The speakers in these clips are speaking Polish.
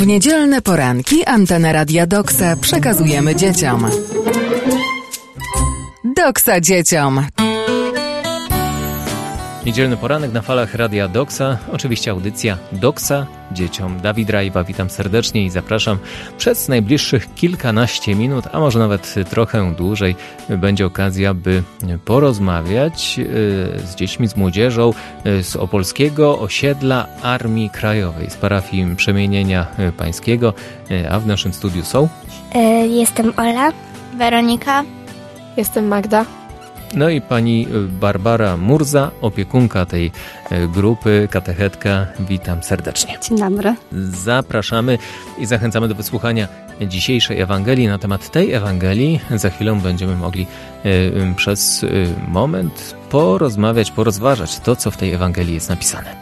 W niedzielne poranki antenę Radia Doksa przekazujemy dzieciom. Doksa dzieciom. Niedzielny poranek na falach Radia Doksa, oczywiście audycja Doksa dzieciom. Dawid Rajwa, witam serdecznie i zapraszam. Przez najbliższych kilkanaście minut, a może nawet trochę dłużej, będzie okazja, by porozmawiać z dziećmi, z młodzieżą z opolskiego osiedla Armii Krajowej, z parafii Przemienienia Pańskiego, a w naszym studiu są... Jestem Ola. Weronika. Jestem Magda. No i pani Barbara Murza, opiekunka tej grupy, katechetka. Witam serdecznie. Dzień dobry. Zapraszamy i zachęcamy do wysłuchania dzisiejszej Ewangelii. Na temat tej Ewangelii za chwilę będziemy mogli przez moment porozważać to, co w tej Ewangelii jest napisane.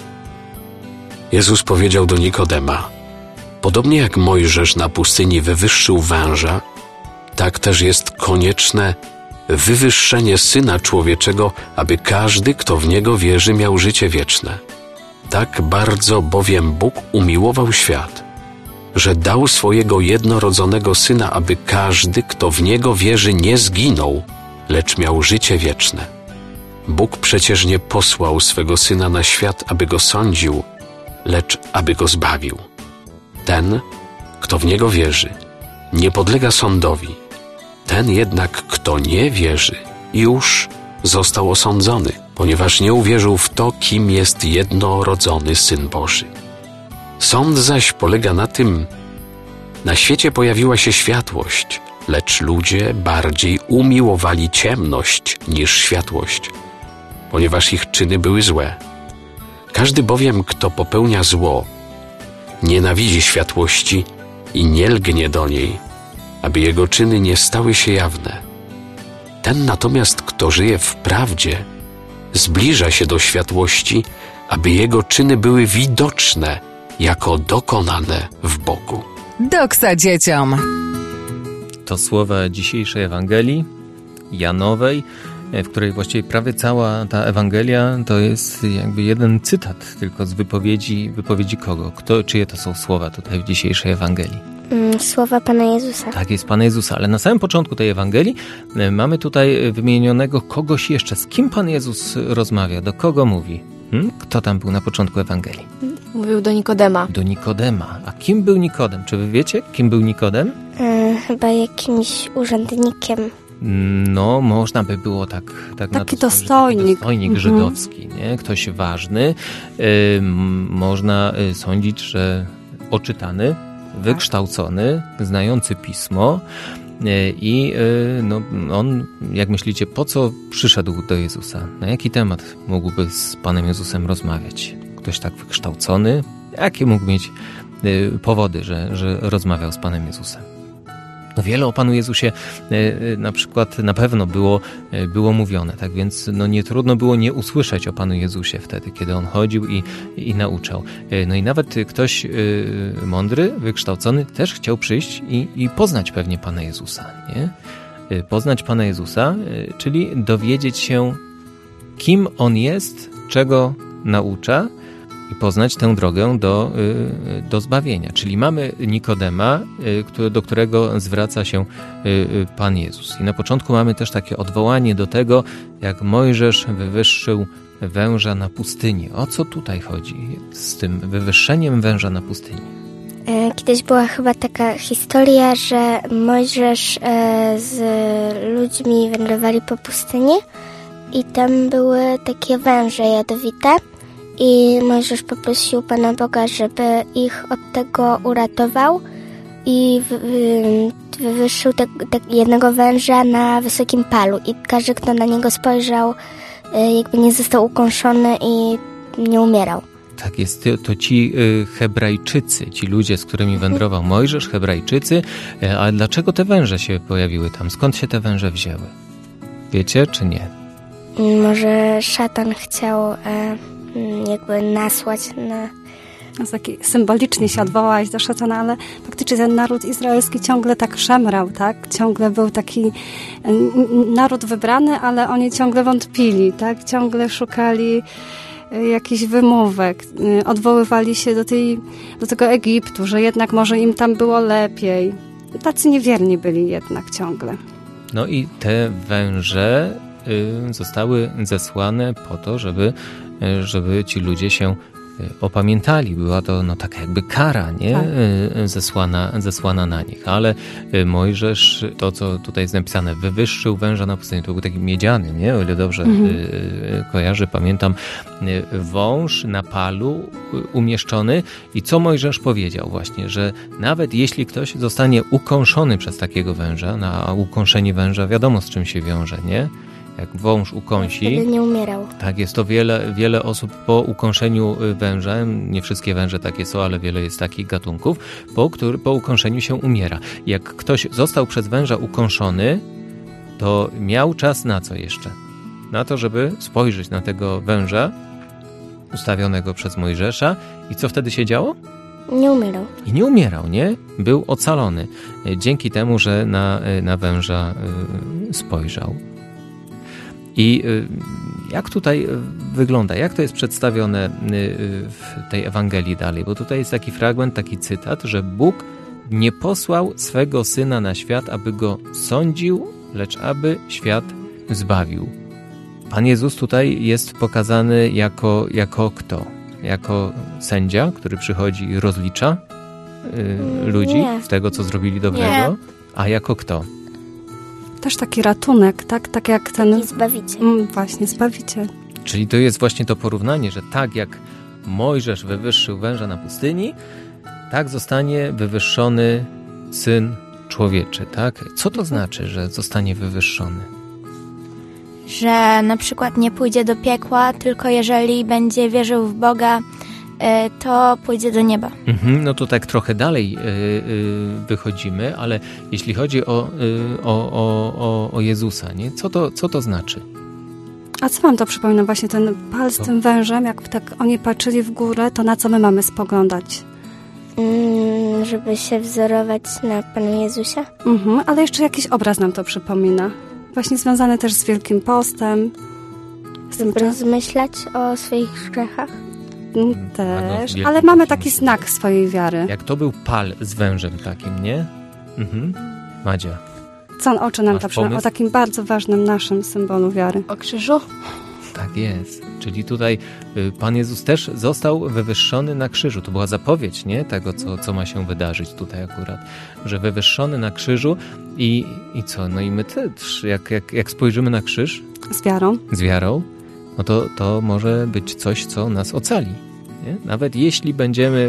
Jezus powiedział do Nikodema: podobnie jak Mojżesz na pustyni wywyższył węża, tak też jest konieczne wywyższenie Syna Człowieczego, aby każdy, kto w Niego wierzy, miał życie wieczne. Tak bardzo bowiem Bóg umiłował świat, że dał swojego jednorodzonego Syna, aby każdy, kto w Niego wierzy, nie zginął, lecz miał życie wieczne. Bóg przecież nie posłał swego Syna na świat, aby go sądził, lecz aby go zbawił. Ten, kto w Niego wierzy, nie podlega sądowi. Ten jednak, kto nie wierzy, już został osądzony, ponieważ nie uwierzył w to, kim jest jednorodzony Syn Boży. Sąd zaś polega na tym: na świecie pojawiła się światłość, lecz ludzie bardziej umiłowali ciemność niż światłość, ponieważ ich czyny były złe. Każdy bowiem, kto popełnia zło, nienawidzi światłości i nie lgnie do niej, aby jego czyny nie stały się jawne. Ten natomiast, kto żyje w prawdzie, zbliża się do światłości, aby jego czyny były widoczne jako dokonane w Bogu. Doksa dzieciom. To słowa dzisiejszej Ewangelii Janowej, w której właściwie prawie cała ta Ewangelia to jest jakby jeden cytat tylko z wypowiedzi kogo? Czyje to są słowa tutaj w dzisiejszej Ewangelii? Słowa Pana Jezusa. Tak, jest Pana Jezusa, ale na samym początku tej Ewangelii mamy tutaj wymienionego kogoś jeszcze. Z kim Pan Jezus rozmawia? Do kogo mówi? Kto tam był na początku Ewangelii? Mówił do Nikodema. Do Nikodema. A kim był Nikodem? Czy wy wiecie, kim był Nikodem? Chyba jakimś urzędnikiem. No, można by było tak taki dostojnik. Dostojnik żydowski, nie? Ktoś ważny. Można sądzić, że oczytany, wykształcony, znający Pismo i on, jak myślicie, po co przyszedł do Jezusa? Na jaki temat mógłby z Panem Jezusem rozmawiać? Ktoś tak wykształcony? Jakie mógł mieć powody, że rozmawiał z Panem Jezusem? No wiele o Panu Jezusie na przykład na pewno było mówione, tak więc nie trudno było nie usłyszeć o Panu Jezusie wtedy, kiedy On chodził i nauczał. No i nawet ktoś mądry, wykształcony też chciał przyjść i poznać pewnie Pana Jezusa, nie? Poznać Pana Jezusa, czyli dowiedzieć się, kim On jest, czego naucza, i poznać tę drogę do zbawienia. Czyli mamy Nikodema, do którego zwraca się Pan Jezus. I na początku mamy też takie odwołanie do tego, jak Mojżesz wywyższył węża na pustyni. O co tutaj chodzi z tym wywyższeniem węża na pustyni? Kiedyś była chyba taka historia, że Mojżesz z ludźmi wędrowali po pustyni i tam były takie węże jadowite. I Mojżesz poprosił Pana Boga, żeby ich od tego uratował i wywyższył jednego węża na wysokim palu. I każdy, kto na niego spojrzał, jakby nie został ukąszony i nie umierał. Tak jest, to ci Hebrajczycy, ci ludzie, z którymi wędrował Mojżesz, Hebrajczycy. A dlaczego te węże się pojawiły tam? Skąd się te węże wzięły? Wiecie, czy nie? Może szatan chciał jakby nasłać na... Taki symbolicznie się odwołałeś do szatana, ale faktycznie ten naród izraelski ciągle tak szemrał, tak? Ciągle był taki naród wybrany, ale oni ciągle wątpili, tak? Ciągle szukali jakichś wymówek. Odwoływali się do tego Egiptu, że jednak może im tam było lepiej. Tacy niewierni byli jednak ciągle. No i te węże zostały zesłane po to, żeby ci ludzie się opamiętali. Była to taka jakby kara, nie? Tak. Zesłana na nich. Ale Mojżesz, to co tutaj jest napisane, wywyższył węża na pustyni. To był taki miedziany, nie? O ile dobrze kojarzę, pamiętam, wąż na palu umieszczony. I co Mojżesz powiedział właśnie, że nawet jeśli ktoś zostanie ukąszony przez takiego węża, na ukąszenie węża wiadomo z czym się wiąże, nie? Jak wąż ukąsi. Wtedy nie umierał. Tak, jest to wiele osób po ukąszeniu wężem, nie wszystkie węże takie są, ale wiele jest takich gatunków, po ukąszeniu się umiera. Jak ktoś został przez węża ukąszony, to miał czas na co jeszcze? Na to, żeby spojrzeć na tego węża ustawionego przez Mojżesza i co wtedy się działo? Nie umierał. I nie umierał, nie? Był ocalony dzięki temu, że na węża spojrzał. I jak tutaj wygląda, jak to jest przedstawione w tej Ewangelii dalej? Bo tutaj jest taki fragment, taki cytat, że Bóg nie posłał swego Syna na świat, aby go sądził, lecz aby świat zbawił. Pan Jezus tutaj jest pokazany jako kto? Jako sędzia, który przychodzi i rozlicza ludzi z tego, co zrobili dobrego? Nie. A jako kto? Też taki ratunek, tak jak ten... I Zbawiciel. Właśnie, Zbawiciel. Czyli to jest właśnie to porównanie, że tak jak Mojżesz wywyższył węża na pustyni, tak zostanie wywyższony Syn Człowieczy, tak? Co to znaczy, że zostanie wywyższony? Że na przykład nie pójdzie do piekła, tylko jeżeli będzie wierzył w Boga, to pójdzie do nieba. No to tak trochę dalej wychodzimy, ale jeśli chodzi o Jezusa, nie? Co to znaczy? A co wam to przypomina? Właśnie ten pal z tym wężem, jak tak oni patrzyli w górę, to na co my mamy spoglądać? Żeby się wzorować na Panu Jezusie. Ale jeszcze jakiś obraz nam to przypomina. Właśnie związany też z Wielkim Postem. Rozmyślać o swoich grzechach. Też, ale mamy taki znak swojej wiary. Jak to był pal z wężem takim, nie? Madzia. Co on oczy nam to przypomina? O takim bardzo ważnym naszym symbolu wiary. O krzyżu? Tak jest. Czyli tutaj Pan Jezus też został wywyższony na krzyżu. To była zapowiedź, nie? Tego, co ma się wydarzyć tutaj akurat. Że wywyższony na krzyżu i co? No i my też, jak spojrzymy na krzyż... Z wiarą, no to może być coś, co nas ocali. Nie? Nawet jeśli będziemy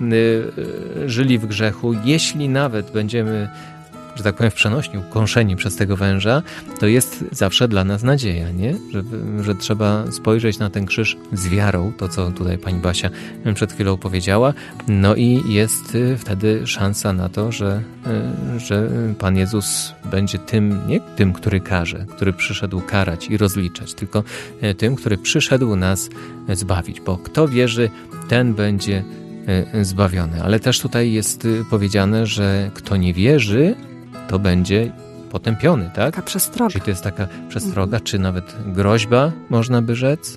żyli w grzechu, jeśli nawet będziemy, że tak powiem w przenośni, ukąszeni przez tego węża, to jest zawsze dla nas nadzieja, nie? Że trzeba spojrzeć na ten krzyż z wiarą, to co tutaj pani Basia przed chwilą powiedziała, no i jest wtedy szansa na to, że Pan Jezus będzie nie tym, który karze, który przyszedł karać i rozliczać, tylko tym, który przyszedł nas zbawić, bo kto wierzy, ten będzie zbawiony. Ale też tutaj jest powiedziane, że kto nie wierzy, to będzie potępiony, tak? Taka przestroga. Czyli to jest taka przestroga, czy nawet groźba, można by rzec?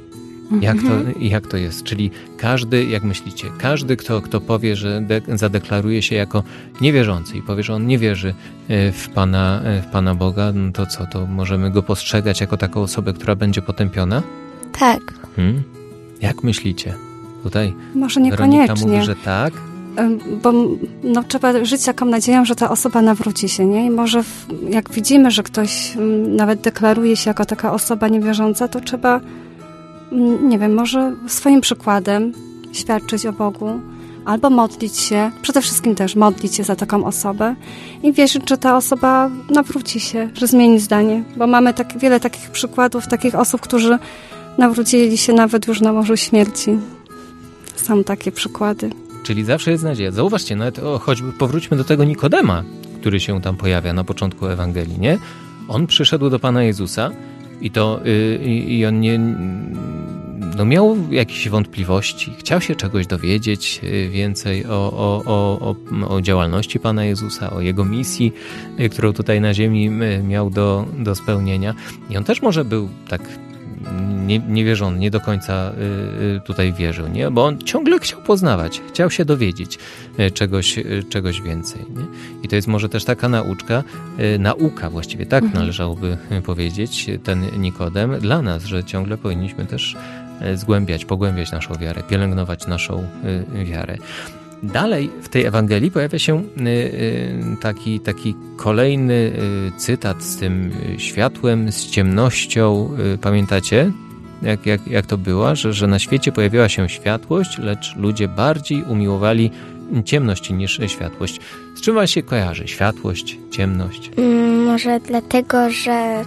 Jak to jest? Czyli każdy, jak myślicie, każdy, kto powie, że zadeklaruje się jako niewierzący i powie, że on nie wierzy w Pana Boga, no to co? To możemy go postrzegać jako taką osobę, która będzie potępiona? Tak. Jak myślicie? Tutaj może niekoniecznie. Weronika mówi, że tak. Bo trzeba żyć taką nadzieją, że ta osoba nawróci się, nie? I może jak widzimy, że ktoś nawet deklaruje się jako taka osoba niewierząca, to trzeba, nie wiem, może swoim przykładem świadczyć o Bogu, albo modlić się, przede wszystkim też modlić się za taką osobę i wierzyć, że ta osoba nawróci się, że zmieni zdanie, bo mamy wiele takich przykładów, takich osób, którzy nawrócili się nawet już na łożu śmierci. Są takie przykłady. Czyli zawsze jest nadzieja. Zauważcie, nawet choćby powróćmy do tego Nikodema, który się tam pojawia na początku Ewangelii, nie? On przyszedł do Pana Jezusa i on nie miał jakichś wątpliwości, chciał się czegoś dowiedzieć więcej o działalności Pana Jezusa, o Jego misji, którą tutaj na ziemi miał do spełnienia. I on też może był tak niewierzący, nie do końca tutaj wierzył, nie? Bo on ciągle chciał poznawać, chciał się dowiedzieć czegoś więcej. Nie? I to jest może też taka nauka właściwie, tak należałoby powiedzieć, ten Nikodem dla nas, że ciągle powinniśmy też pogłębiać naszą wiarę, pielęgnować naszą wiarę. Dalej w tej Ewangelii pojawia się taki kolejny cytat z tym światłem, z ciemnością. Pamiętacie, jak to było? Że na świecie pojawiła się światłość, lecz ludzie bardziej umiłowali ciemność niż światłość. Z czym wam się kojarzy? Światłość, ciemność? Może dlatego, że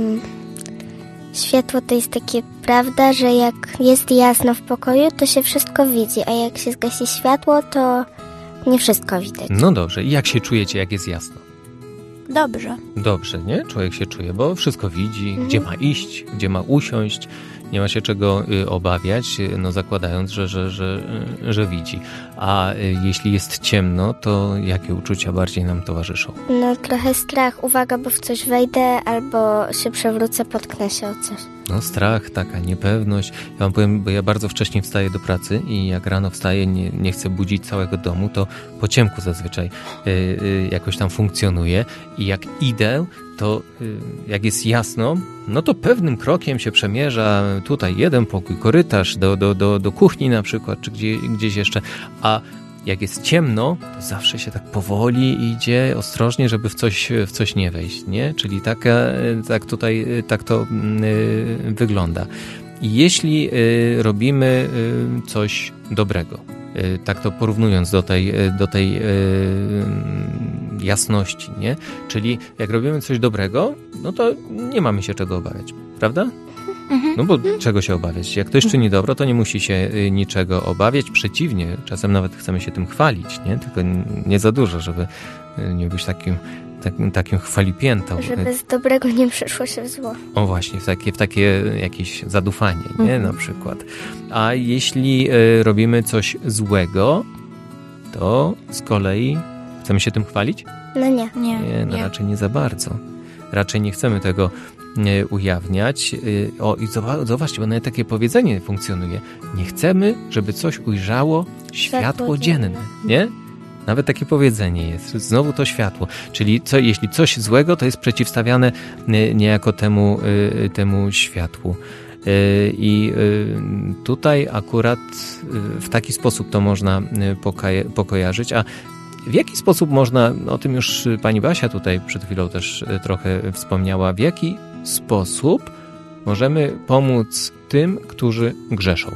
światło to jest takie prawda, że jak jest jasno w pokoju, to się wszystko widzi, a jak się zgasi światło, to nie wszystko widać. No dobrze. I jak się czujecie, jak jest jasno? Dobrze. Dobrze, nie? Człowiek się czuje, bo wszystko widzi, gdzie ma iść, gdzie ma usiąść. Nie ma się czego obawiać, no zakładając, że widzi. A jeśli jest ciemno, to jakie uczucia bardziej nam towarzyszą? No trochę strach, uwaga, bo w coś wejdę, albo się przewrócę, potknę się o coś. No strach, taka niepewność. Ja wam powiem, bo ja bardzo wcześnie wstaję do pracy i jak rano wstaję, nie chcę budzić całego domu, to po ciemku zazwyczaj jakoś tam funkcjonuje. I jak idę, to jak jest jasno, no to pewnym krokiem się przemierza tutaj jeden pokój, korytarz do kuchni na przykład, czy gdzieś jeszcze. A jak jest ciemno, to zawsze się tak powoli idzie, ostrożnie, żeby w coś nie wejść, nie? Czyli tak to wygląda. I jeśli robimy coś dobrego, tak to porównując do tej jasności, nie? Czyli jak robimy coś dobrego, no to nie mamy się czego obawiać, prawda? No bo czego się obawiać? Jak ktoś czyni dobro, to nie musi się niczego obawiać. Przeciwnie, czasem nawet chcemy się tym chwalić, nie? Tylko nie za dużo, żeby nie być takim chwalipiętą. Żeby z dobrego nie przyszło się w zło. O właśnie, w takie jakieś zadufanie, nie? Na przykład. A jeśli robimy coś złego, to z kolei chcemy się tym chwalić? No nie. Nie. Raczej nie za bardzo. Raczej nie chcemy tego ujawniać. I zobaczcie, bo nawet takie powiedzenie funkcjonuje. Nie chcemy, żeby coś ujrzało światło dzienne, nie? Nawet takie powiedzenie jest. Znowu to światło. Czyli jeśli coś złego, to jest przeciwstawiane niejako temu światłu. I tutaj akurat w taki sposób to można pokojarzyć. A w jaki sposób można, o tym już pani Basia tutaj przed chwilą też trochę wspomniała, w jaki sposób możemy pomóc tym, którzy grzeszą?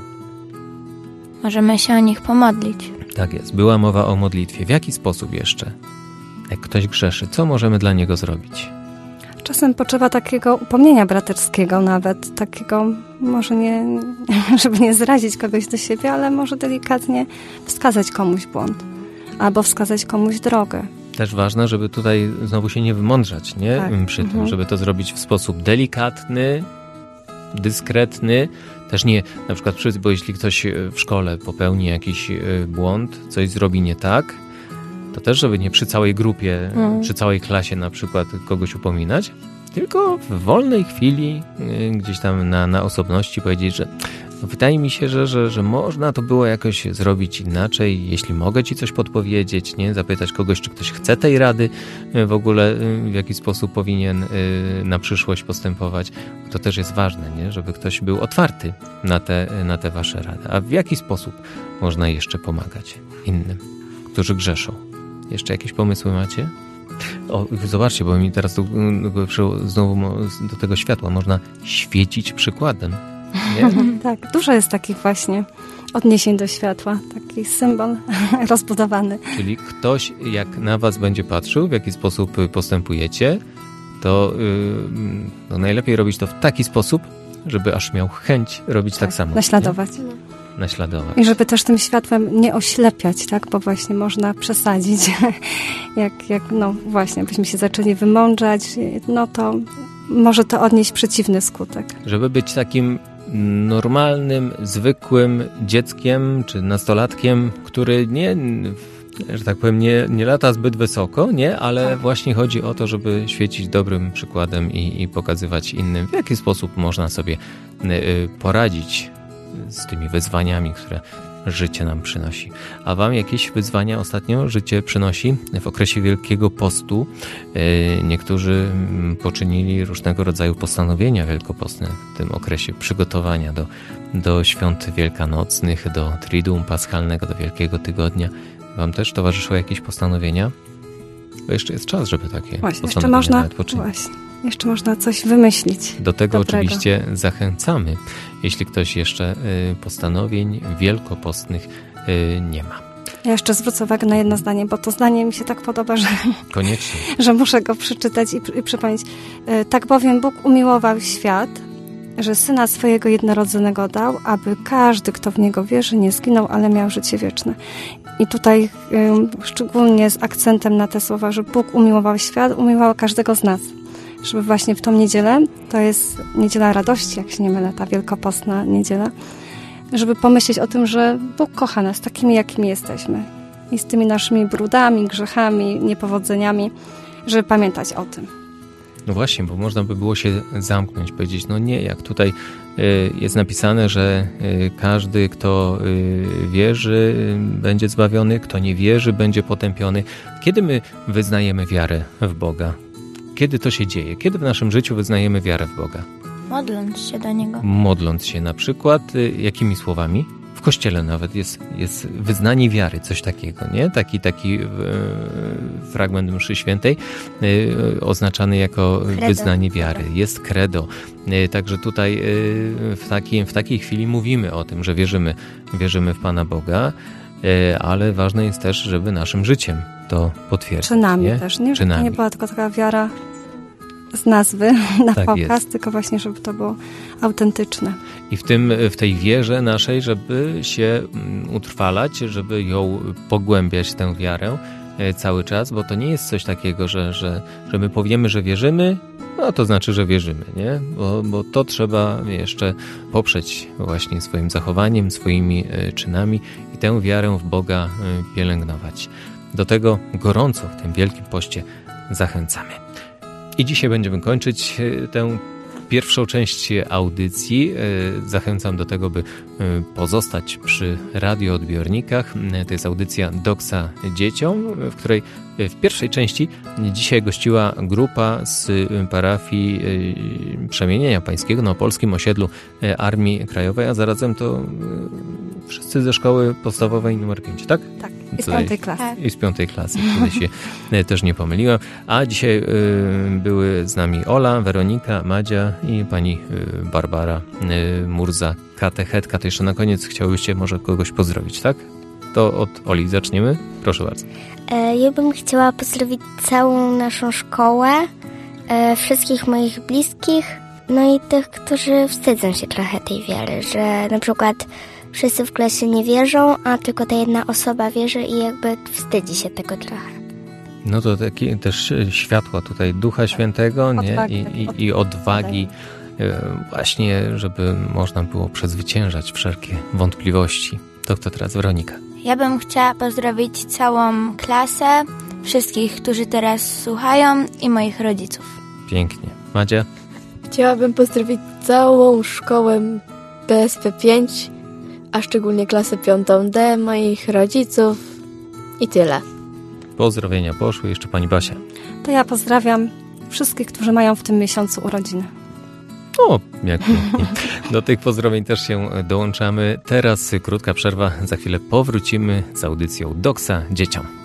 Możemy się o nich pomodlić. Tak jest, była mowa o modlitwie. W jaki sposób jeszcze? Jak ktoś grzeszy, co możemy dla niego zrobić? Czasem potrzeba takiego upomnienia braterskiego nawet, takiego może nie, żeby nie zrazić kogoś do siebie, ale może delikatnie wskazać komuś błąd albo wskazać komuś drogę. Też ważne, żeby tutaj znowu się nie wymądrzać, nie? Tak. Przy tym, żeby to zrobić w sposób delikatny, dyskretny. Też nie, na przykład, bo jeśli ktoś w szkole popełni jakiś błąd, coś zrobi nie tak, to też, żeby nie przy całej grupie, przy całej klasie na przykład kogoś upominać, tylko w wolnej chwili gdzieś tam na osobności powiedzieć, że no wydaje mi się, że można to było jakoś zrobić inaczej, jeśli mogę ci coś podpowiedzieć, nie? Zapytać kogoś, czy ktoś chce tej rady, w ogóle w jaki sposób powinien na przyszłość postępować. To też jest ważne, nie? Żeby ktoś był otwarty na te wasze rady. A w jaki sposób można jeszcze pomagać innym, którzy grzeszą? Jeszcze jakieś pomysły macie? O, zobaczcie, bo mi teraz znowu do tego światła można świecić przykładem. Nie? Tak, dużo jest takich właśnie odniesień do światła, taki symbol rozbudowany. Czyli ktoś jak na was będzie patrzył, w jaki sposób postępujecie, to no najlepiej robić to w taki sposób, żeby aż miał chęć robić tak samo. Naśladować. Naśladować. I żeby też tym światłem nie oślepiać, tak? Bo właśnie można przesadzić. jak no właśnie, byśmy się zaczęli wymądrzać, no to może to odnieść przeciwny skutek. Żeby być takim normalnym, zwykłym dzieckiem czy nastolatkiem, który nie że tak powiem, nie lata zbyt wysoko, nie, ale właśnie chodzi o to, żeby świecić dobrym przykładem i pokazywać innym, w jaki sposób można sobie poradzić z tymi wyzwaniami, które życie nam przynosi. A wam jakieś wyzwania ostatnio życie przynosi? W okresie Wielkiego Postu niektórzy poczynili różnego rodzaju postanowienia wielkopostne w tym okresie przygotowania do świąt wielkanocnych, do Triduum Paschalnego, do Wielkiego Tygodnia. Wam też towarzyszyły jakieś postanowienia? Bo jeszcze jest czas, żeby takie postanowienia nawet poczynić. Jeszcze można coś wymyślić. Do tego dobrego. Oczywiście zachęcamy, jeśli ktoś jeszcze postanowień wielkopostnych nie ma. Ja jeszcze zwrócę uwagę na jedno zdanie, bo to zdanie mi się tak podoba, że, Koniecznie. że muszę go przeczytać i przypomnieć. Tak bowiem Bóg umiłował świat, że Syna swojego jednorodzonego dał, aby każdy, kto w Niego wierzy, nie zginął, ale miał życie wieczne. I tutaj szczególnie z akcentem na te słowa, że Bóg umiłował świat, umiłował każdego z nas. Żeby właśnie w tą niedzielę, to jest niedziela radości, jak się nie mylę, ta wielkopostna niedziela, żeby pomyśleć o tym, że Bóg kocha nas takimi, jakimi jesteśmy. I z tymi naszymi brudami, grzechami, niepowodzeniami, żeby pamiętać o tym. No właśnie, bo można by było się zamknąć, powiedzieć, no nie, jak tutaj jest napisane, że każdy, kto wierzy, będzie zbawiony, kto nie wierzy, będzie potępiony. Kiedy my wyznajemy wiarę w Boga? Kiedy to się dzieje? Kiedy w naszym życiu wyznajemy wiarę w Boga? Modląc się do Niego. Modląc się na przykład, jakimi słowami? W kościele nawet jest wyznanie wiary, coś takiego, nie? Taki fragment mszy świętej oznaczany jako Credo. wyznanie wiary. Jest credo. Także tutaj w takiej chwili mówimy o tym, że wierzymy w Pana Boga, ale ważne jest też, żeby naszym życiem to potwierdzić. Czynami nie? też, nie? Żeby Czynami. to nie była tylko taka wiara z nazwy na Tak pokaz, jest. tylko właśnie, żeby to było autentyczne. I w tej wierze naszej, żeby się utrwalać, żeby ją pogłębiać, tę wiarę cały czas, bo to nie jest coś takiego, że my powiemy, że wierzymy, no to znaczy, że wierzymy, nie? Bo to trzeba jeszcze poprzeć właśnie swoim zachowaniem, swoimi czynami i tę wiarę w Boga pielęgnować. Do tego gorąco w tym Wielkim Poście zachęcamy. I dzisiaj będziemy kończyć tę pierwszą część audycji. Zachęcam do tego, by pozostać przy radioodbiornikach. To jest audycja Doksa Dzieciom, w której w pierwszej części dzisiaj gościła grupa z parafii Przemienienia Pańskiego na opolskim osiedlu Armii Krajowej, a zarazem to wszyscy ze szkoły podstawowej numer 5, tak? Tak, i z 5. klasy. I z 5. klasy, wtedy się też nie pomyliłem. A dzisiaj były z nami Ola, Weronika, Madzia i pani Barbara Murza, katechetka. To jeszcze na koniec chciałyście może kogoś pozdrowić, tak? To od Oli zaczniemy. Proszę bardzo. Ja bym chciała pozdrowić całą naszą szkołę, wszystkich moich bliskich, no i tych, którzy wstydzą się trochę tej wiary, że na przykład wszyscy w klasie nie wierzą, a tylko ta jedna osoba wierzy i jakby wstydzi się tego trochę. No to takie też światła tutaj Ducha Świętego, nie? I odwagi właśnie, żeby można było przezwyciężać wszelkie wątpliwości. To kto teraz? Weronika. Ja bym chciała pozdrowić całą klasę, wszystkich, którzy teraz słuchają i moich rodziców. Pięknie. Madzia? Chciałabym pozdrowić całą szkołę BSP5, a szczególnie klasę 5D, moich rodziców i tyle. Pozdrowienia poszły. Jeszcze pani Basia. To ja pozdrawiam wszystkich, którzy mają w tym miesiącu urodziny. O, jak pięknie. Do tych pozdrowień też się dołączamy. Teraz krótka przerwa. Za chwilę powrócimy z audycją Doksa Dzieciom.